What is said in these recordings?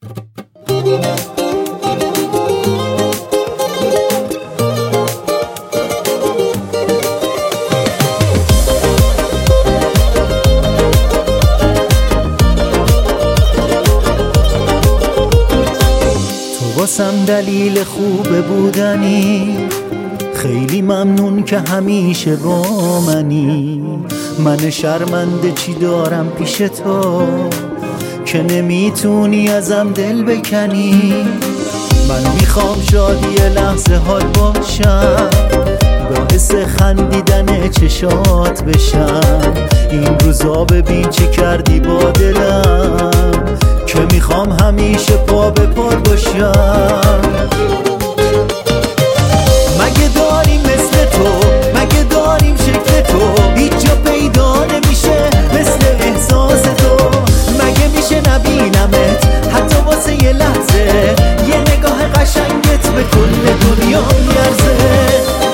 واسم دلیل خوب بودنی، خیلی ممنون که همیشه با منی. من شرمنده چی دارم پیش تو که نمیتونی ازم دل بکنی. من میخوام شادی لحظه هات باشم، باعث خندیدن چشات بشم. این روزا ببین چی کردی با دلم که میخوام همیشه پا به پا باشم. مگه داریم مثل تو، مگه داریم شکل تو، هیچ جا پیدا نمیشه مثل احساس تو. مگه میشه نبینمت حتی واسه یه لحظه، یه نگاه قشنگت به کل دنیا میارزه.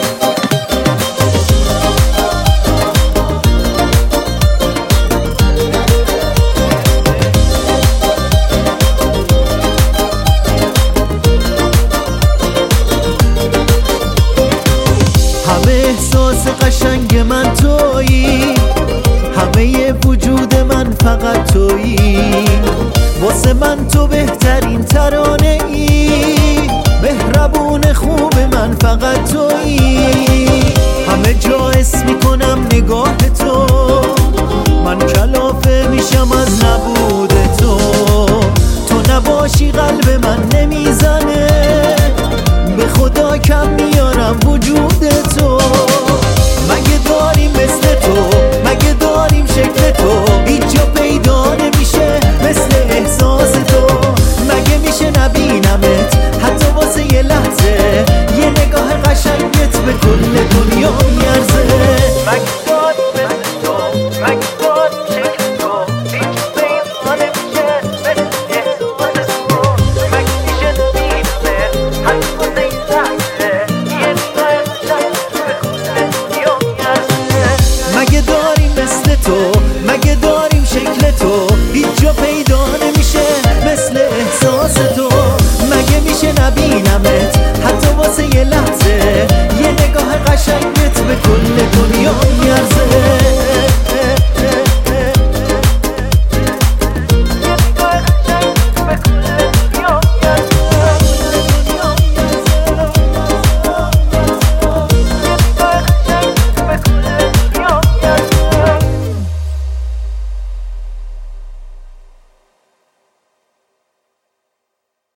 احساس قشنگ من تویی، همه وجود من فقط تویی. واسه من تو بهترین ترانه ای، مهربون خوب من فقط تویی. همه جا حس میکنم نگاه تو، من کلافه میشم از نبود